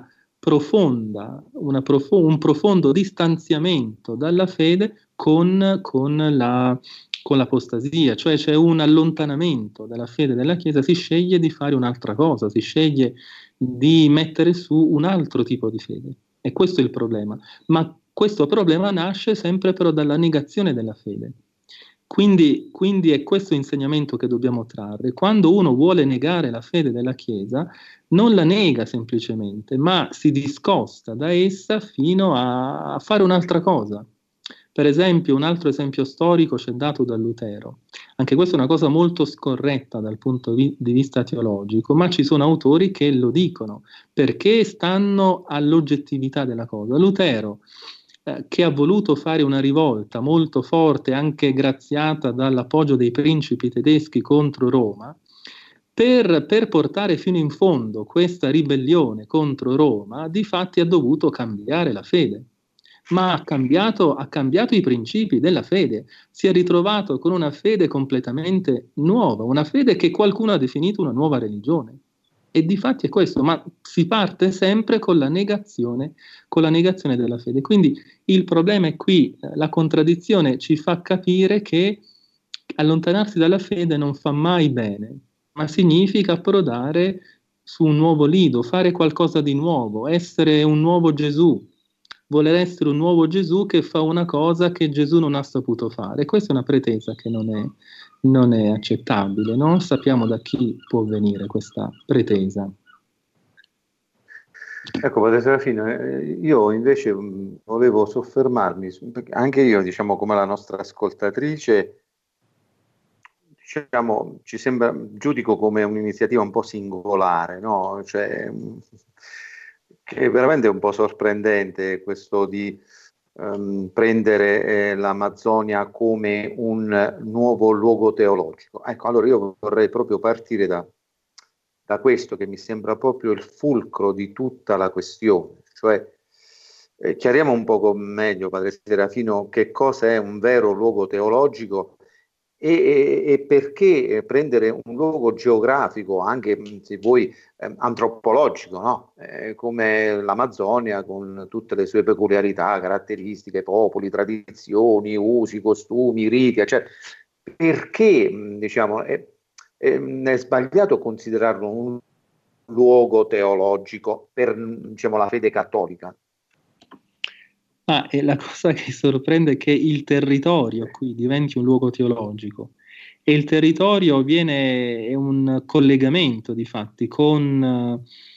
profondo distanziamento dalla fede con l'apostasia, cioè c'è un allontanamento dalla fede della Chiesa, si sceglie di fare un'altra cosa, si sceglie di mettere su un altro tipo di fede. E questo è il problema. Ma questo problema nasce sempre però dalla negazione della fede. Quindi è questo insegnamento che dobbiamo trarre. Quando uno vuole negare la fede della Chiesa, non la nega semplicemente, ma si discosta da essa fino a fare un'altra cosa. Per esempio, un altro esempio storico ci è dato da Lutero. Anche questa è una cosa molto scorretta dal punto di vista teologico, ma ci sono autori che lo dicono, perché stanno all'oggettività della cosa. Lutero, che ha voluto fare una rivolta molto forte, anche graziata dall'appoggio dei principi tedeschi contro Roma, per portare fino in fondo questa ribellione contro Roma, difatti ha dovuto cambiare la fede. Ma ha cambiato i principi della fede, si è ritrovato con una fede completamente nuova, una fede che qualcuno ha definito una nuova religione. E difatti è questo, ma si parte sempre con la negazione della fede. Quindi il problema è qui, la contraddizione ci fa capire che allontanarsi dalla fede non fa mai bene, ma significa approdare su un nuovo lido, fare qualcosa di nuovo, essere un nuovo Gesù, voler essere un nuovo Gesù che fa una cosa che Gesù non ha saputo fare. Questa è una pretesa che non è accettabile. Non sappiamo da chi può venire questa pretesa.
Ecco, Padre Serafino, io invece volevo soffermarmi, anche io, diciamo, come la nostra ascoltatrice, diciamo, ci sembra, giudico come un'iniziativa un po' singolare, no? Cioè, che è veramente un po' sorprendente questo di prendere l'Amazzonia come un nuovo luogo teologico. Ecco, allora io vorrei proprio partire da questo, che mi sembra proprio il fulcro di tutta la questione, cioè chiariamo un poco meglio, Padre Serafino, che cosa è un vero luogo teologico e perché prendere un luogo geografico, anche se vuoi antropologico, no? Come l'Amazzonia, con tutte le sue peculiarità, caratteristiche, popoli, tradizioni, usi, costumi, riti, cioè, perché diciamo, è sbagliato considerarlo un luogo teologico per, diciamo, la fede cattolica?
E la cosa che sorprende è che il territorio qui diventi un luogo teologico, e il territorio è un collegamento di fatti con,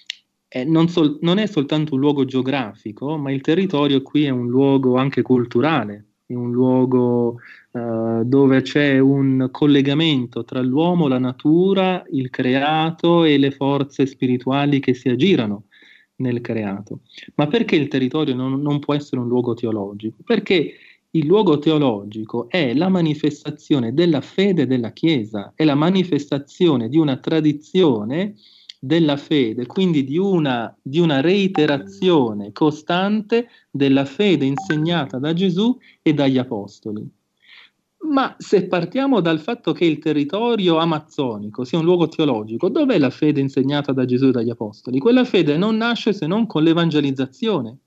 non è soltanto un luogo geografico, ma il territorio qui è un luogo anche culturale, è un luogo dove c'è un collegamento tra l'uomo, la natura, il creato e le forze spirituali che si aggirano nel creato. Ma perché il territorio non può essere un luogo teologico? Perché il luogo teologico è la manifestazione della fede della Chiesa, è la manifestazione di una tradizione della fede, quindi di una reiterazione costante della fede insegnata da Gesù e dagli Apostoli. Ma se partiamo dal fatto che il territorio amazzonico sia un luogo teologico, dov'è la fede insegnata da Gesù e dagli Apostoli? Quella fede non nasce se non con l'evangelizzazione.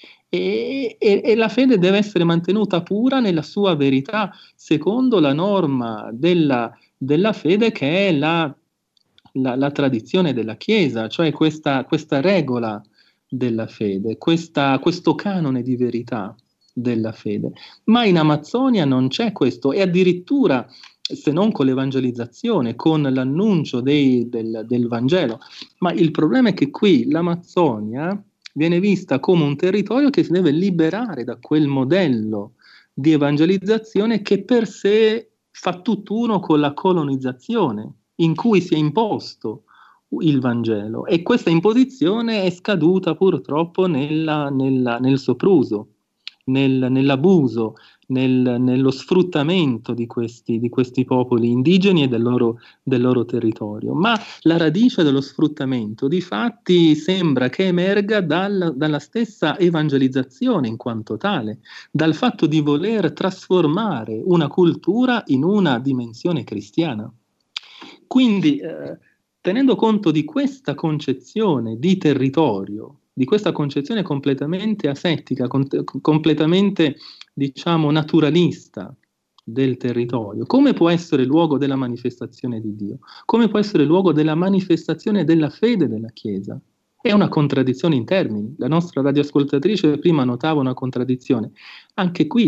E la fede deve essere mantenuta pura nella sua verità, secondo la norma della fede, che è la tradizione della Chiesa, cioè questa regola della fede, questo canone di verità della fede. Ma in Amazzonia non c'è questo, e addirittura, se non con l'evangelizzazione, con l'annuncio del Vangelo. Ma il problema è che qui l'Amazzonia viene vista come un territorio che si deve liberare da quel modello di evangelizzazione che per sé fa tutt'uno con la colonizzazione, in cui si è imposto il Vangelo, e questa imposizione è scaduta purtroppo nel sopruso, nell'abuso, nello sfruttamento di questi popoli indigeni e del loro territorio. Ma la radice dello sfruttamento, difatti, sembra che emerga dalla stessa evangelizzazione in quanto tale, dal fatto di voler trasformare una cultura in una dimensione cristiana. Quindi, tenendo conto di questa concezione di territorio, di questa concezione completamente asettica, completamente, diciamo, naturalista del territorio, come può essere luogo della manifestazione di Dio? Come può essere luogo della manifestazione della fede della Chiesa? È una contraddizione in termini. La nostra radioascoltatrice prima notava una contraddizione. Anche qui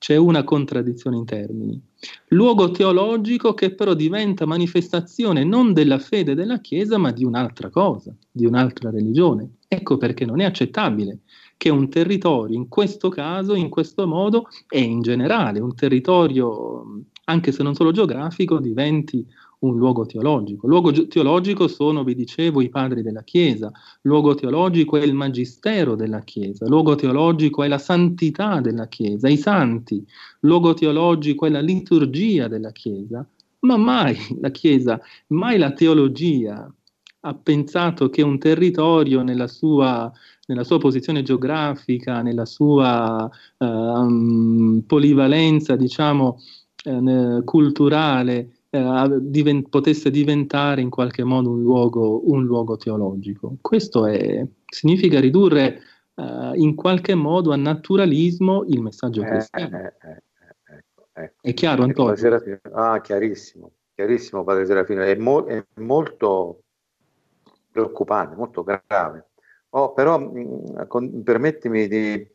c'è una contraddizione in termini. Luogo teologico che però diventa manifestazione non della fede della Chiesa, ma di un'altra cosa, di un'altra religione. Ecco perché non è accettabile che un territorio, in questo caso, in questo modo, e in generale un territorio, anche se non solo geografico, diventi un luogo teologico. Luogo teologico sono, vi dicevo, i padri della Chiesa, luogo teologico è il magistero della Chiesa, luogo teologico è la santità della Chiesa, i santi, luogo teologico è la liturgia della Chiesa, ma mai la Chiesa, mai la teologia ha pensato che un territorio nella sua posizione geografica, nella sua polivalenza, diciamo, culturale, potesse diventare in qualche modo un luogo teologico. Questo significa ridurre in qualche modo a naturalismo il messaggio cristiano.
Ecco.
È chiaro, Antonio?
Chiarissimo, chiarissimo, padre Serafino, è molto preoccupante, molto grave. Però permettimi di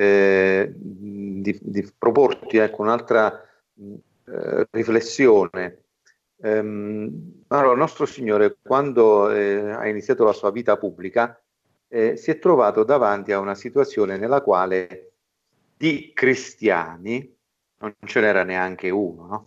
proporti, ecco, un'altra riflessione. Allora, il nostro Signore, quando ha iniziato la sua vita pubblica, si è trovato davanti a una situazione nella quale di cristiani non ce n'era neanche uno, no?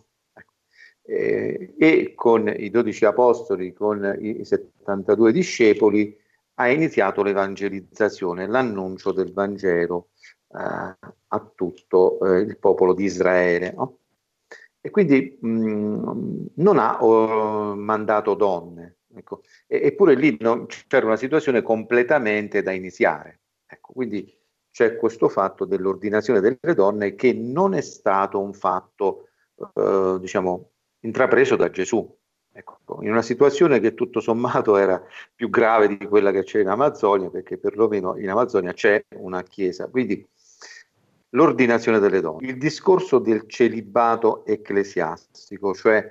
E con i 12 apostoli, con i 72 discepoli, ha iniziato l'evangelizzazione, l'annuncio del Vangelo a tutto il popolo di Israele, no? E quindi non ha mandato donne, ecco. Eppure lì c'era una situazione completamente da iniziare, ecco. Quindi c'è questo fatto dell'ordinazione delle donne che non è stato un fatto diciamo intrapreso da Gesù, ecco, in una situazione che tutto sommato era più grave di quella che c'è in Amazzonia, perché perlomeno in Amazzonia c'è una chiesa. Quindi l'ordinazione delle donne, il discorso del celibato ecclesiastico, cioè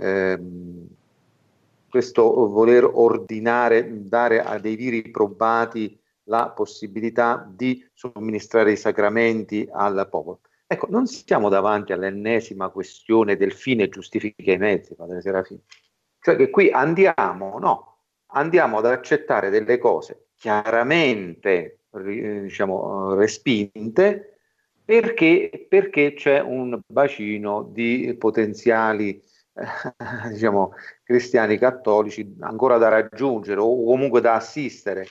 questo voler ordinare, dare a dei viri probati la possibilità di somministrare i sacramenti al popolo. Ecco, non siamo davanti all'ennesima questione del fine giustifica i mezzi, padre Serafino. Cioè che qui andiamo ad accettare delle cose chiaramente diciamo respinte perché c'è un bacino di potenziali diciamo cristiani cattolici ancora da raggiungere o comunque da assistere.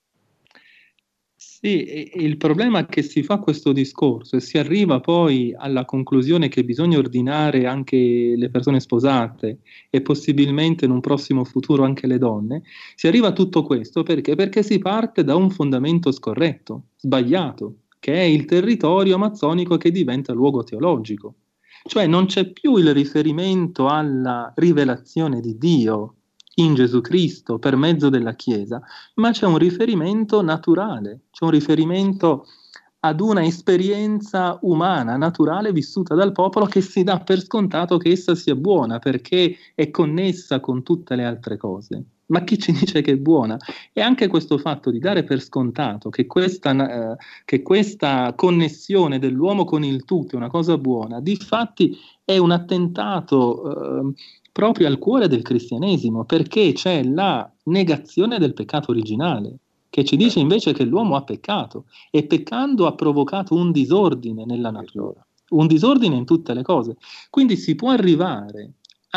Sì, il problema è che si fa questo discorso e si arriva poi alla conclusione che bisogna ordinare anche le persone sposate e possibilmente in un prossimo futuro anche le donne. Si arriva a tutto questo perché si parte da un fondamento scorretto, sbagliato, che è il territorio amazzonico che diventa luogo teologico. Cioè non c'è più il riferimento alla rivelazione di Dio in Gesù Cristo per mezzo della Chiesa, ma c'è un riferimento naturale, c'è un riferimento ad una esperienza umana, naturale, vissuta dal popolo, che si dà per scontato che essa sia buona, perché è connessa con tutte le altre cose. Ma chi ci dice che è buona? E anche questo fatto di dare per scontato che questa connessione dell'uomo con il tutto è una cosa buona, difatti è un attentato proprio al cuore del cristianesimo, perché c'è la negazione del peccato originale, che ci dice invece che l'uomo ha peccato e peccando ha provocato un disordine nella natura, un disordine in tutte le cose. Quindi si può arrivare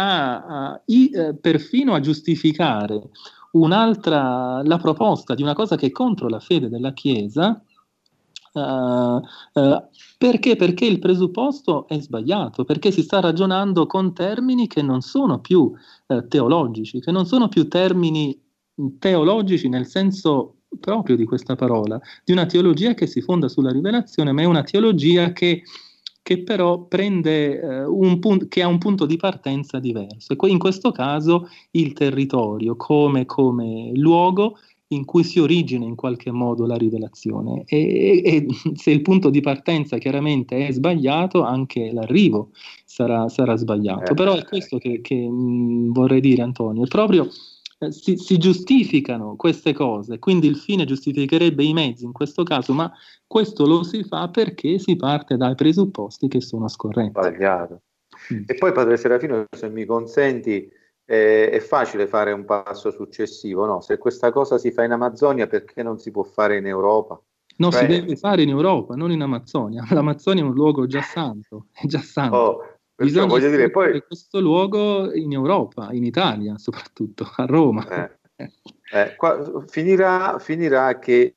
perfino a giustificare la proposta di una cosa che è contro la fede della Chiesa, perché il presupposto è sbagliato, perché si sta ragionando con termini che non sono più teologici, che non sono più termini teologici nel senso proprio di questa parola, di una teologia che si fonda sulla rivelazione, ma è una teologia che però prende che ha un punto di partenza diverso. E in questo caso il territorio come luogo in cui si origina in qualche modo la rivelazione e se il punto di partenza chiaramente è sbagliato, anche l'arrivo sarà sbagliato. Però è questo che vorrei dire, Antonio, è proprio si giustificano queste cose, quindi il fine giustificherebbe i mezzi in questo caso, ma questo lo si fa perché si parte dai presupposti che sono scorretti.
Sbagliato. E poi, padre Serafino, se mi consenti, è facile fare un passo successivo, no? Se questa cosa si fa in Amazzonia, perché non si può fare in Europa?
No,
Cioè,
si deve fare in Europa, non in Amazzonia. L'Amazzonia è un luogo già santo, è già santo.
oh, perciò
Bisogna
voglio dire, poi
questo luogo in Europa, in Italia soprattutto, a Roma.
qua finirà che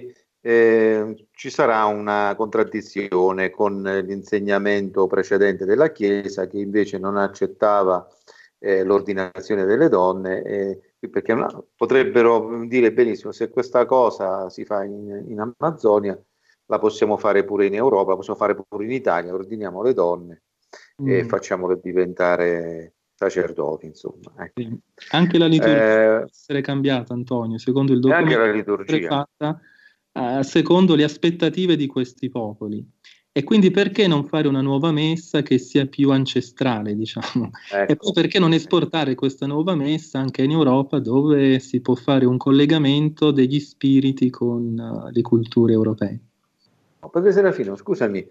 ci sarà una contraddizione con l'insegnamento precedente della Chiesa, che invece non accettava l'ordinazione delle donne, perché potrebbero dire benissimo, se questa cosa si fa in Amazzonia, la possiamo fare pure in Europa, possiamo fare pure in Italia, ordiniamo le donne e facciamole diventare sacerdoti, insomma. Ecco.
Sì. Anche la liturgia deve essere cambiata, Antonio, secondo il documento,
anche la liturgia.
fatta secondo le aspettative di questi popoli. E quindi perché non fare una nuova messa che sia più ancestrale, diciamo?
Ecco.
E poi perché non esportare questa nuova messa anche in Europa, dove si può fare un collegamento degli spiriti con le culture europee?
Padre Serafino, scusami,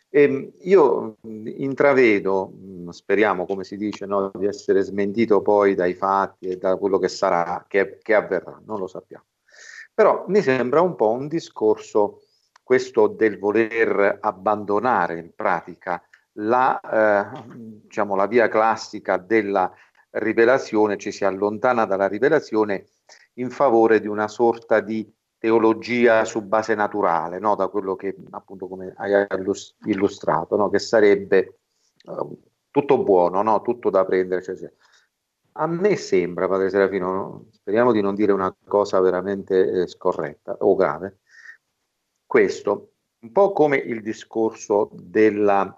io intravedo, speriamo, come si dice, no, di essere smentito poi dai fatti e da quello che sarà, che avverrà, non lo sappiamo. Però mi sembra un po' un discorso questo del voler abbandonare in pratica diciamo, la via classica della rivelazione, ci si allontana dalla rivelazione in favore di una sorta di teologia su base naturale, no? Da quello che appunto come hai illustrato, no? Che sarebbe tutto buono, no? Tutto da prendere. Cioè. A me sembra, padre Serafino, no? Speriamo di non dire una cosa veramente scorretta o grave, questo, un po' come il discorso dei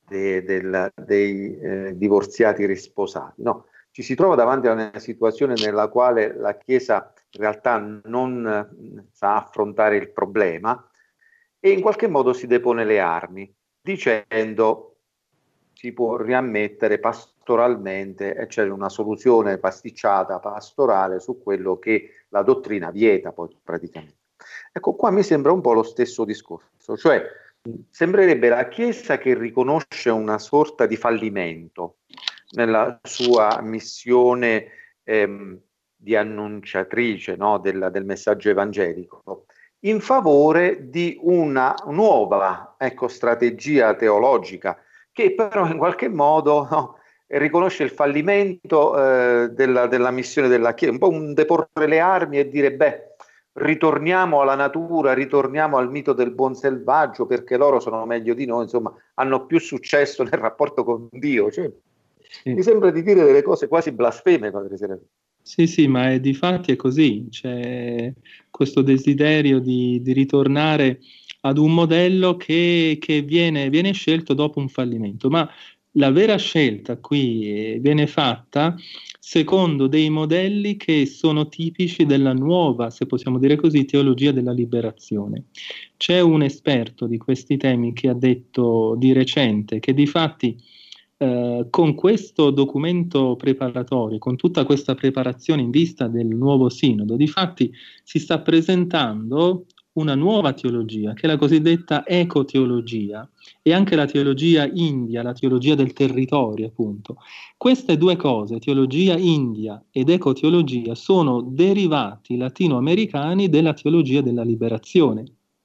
divorziati risposati, no? Ci si trova davanti a una situazione nella quale la Chiesa in realtà non sa affrontare il problema e in qualche modo si depone le armi, dicendo si può riammettere pastoralmente e c'è una soluzione pasticciata pastorale su quello che la dottrina vieta poi praticamente. Ecco, qua mi sembra un po' lo stesso discorso, cioè sembrerebbe la Chiesa che riconosce una sorta di fallimento nella sua missione di annunciatrice, no, del messaggio evangelico, in favore di una nuova, ecco, strategia teologica che però in qualche modo, no, riconosce il fallimento della missione della Chiesa, un po' un deporre le armi e dire beh, ritorniamo alla natura, ritorniamo al mito del buon selvaggio perché loro sono meglio di noi, insomma, hanno più successo nel rapporto con Dio. Cioè, sì. Mi sembra di dire delle cose quasi blasfeme, padre Serafino.
Sì, ma difatti è così, c'è questo desiderio di ritornare ad un modello che viene scelto dopo un fallimento, ma la vera scelta qui viene fatta secondo dei modelli che sono tipici della nuova, se possiamo dire così, teologia della liberazione. C'è un esperto di questi temi che ha detto di recente che difatti con questo documento preparatorio, con tutta questa preparazione in vista del nuovo sinodo, difatti si sta presentando una nuova teologia, che è la cosiddetta ecoteologia, e anche la teologia india, la teologia del territorio, appunto. Queste due cose, teologia india ed ecoteologia, sono derivati latinoamericani della teologia della liberazione.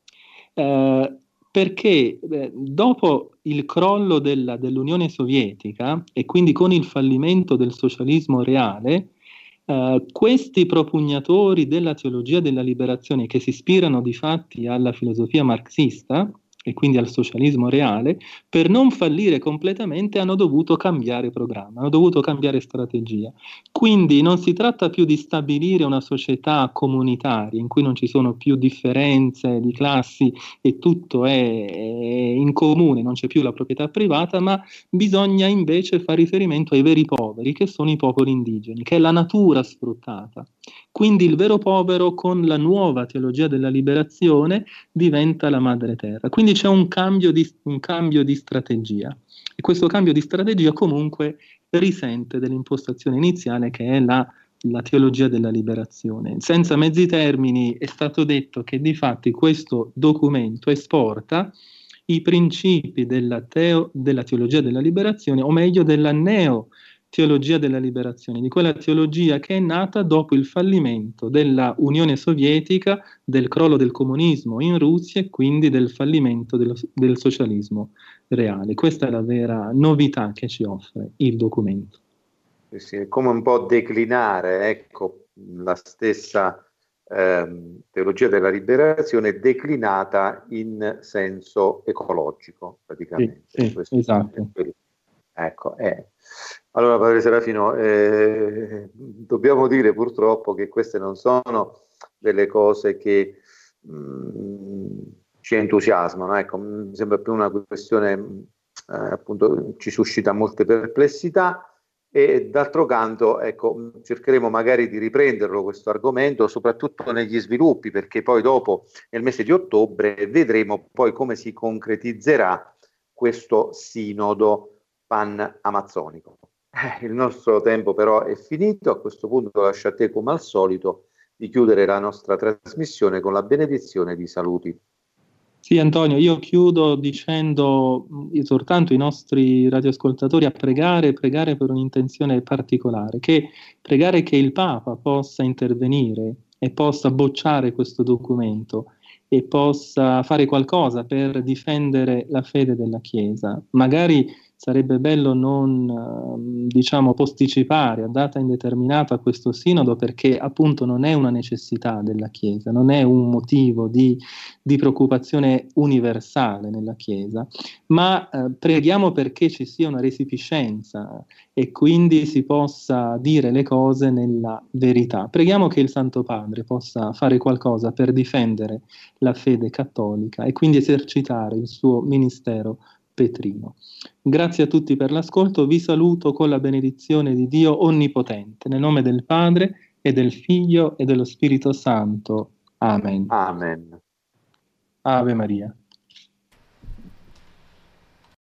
Perché dopo il crollo dell'Unione Sovietica e quindi con il fallimento del socialismo reale, questi propugnatori della teologia della liberazione che si ispirano di fatti alla filosofia marxista e quindi al socialismo reale, per non fallire completamente hanno dovuto cambiare programma, hanno dovuto cambiare strategia. Quindi non si tratta più di stabilire una società comunitaria in cui non ci sono più differenze di classi e tutto è in comune, non c'è più la proprietà privata, ma bisogna invece fare riferimento ai veri poveri, che sono i popoli indigeni, che è la natura sfruttata. Quindi il vero povero con la nuova teologia della liberazione diventa la madre terra. Quindi c'è un cambio di strategia e questo cambio di strategia comunque risente dell'impostazione iniziale che è la la teologia della liberazione. Senza mezzi termini è stato detto che di fatti questo documento esporta i principi della teologia della liberazione, o meglio della neoteologia della liberazione, di quella teologia che è nata dopo il fallimento della Unione Sovietica, del crollo del comunismo in Russia e quindi del fallimento del socialismo reale. Questa è la vera novità che ci offre il documento.
Sì, è come un po' declinare, ecco, la stessa teologia della liberazione declinata in senso ecologico, praticamente.
Sì, esatto.
Ecco, allora, padre Serafino, dobbiamo dire purtroppo che queste non sono delle cose che ci entusiasmano, ecco, mi sembra più una questione, appunto, ci suscita molte perplessità. E d'altro canto, ecco, cercheremo magari di riprenderlo questo argomento, soprattutto negli sviluppi, perché poi dopo, nel mese di ottobre, vedremo poi come si concretizzerà questo sinodo pan-amazzonico. Il nostro tempo però è finito, a questo punto lascio a te come al solito di chiudere la nostra trasmissione con la benedizione di saluti.
Sì, Antonio, io chiudo dicendo, esortando i nostri radioascoltatori a pregare per un'intenzione particolare, pregare che il Papa possa intervenire e possa bocciare questo documento e possa fare qualcosa per difendere la fede della Chiesa. Magari sarebbe bello non, posticipare a data indeterminata questo sinodo, perché appunto non è una necessità della Chiesa, non è un motivo di preoccupazione universale nella Chiesa, ma preghiamo perché ci sia una resipiscenza e quindi si possa dire le cose nella verità. Preghiamo che il Santo Padre possa fare qualcosa per difendere la fede cattolica e quindi esercitare il suo ministero petrino. Grazie a tutti per l'ascolto, vi saluto con la benedizione di Dio Onnipotente, nel nome del Padre e del Figlio e dello Spirito Santo. Amen.
Amen.
Ave Maria.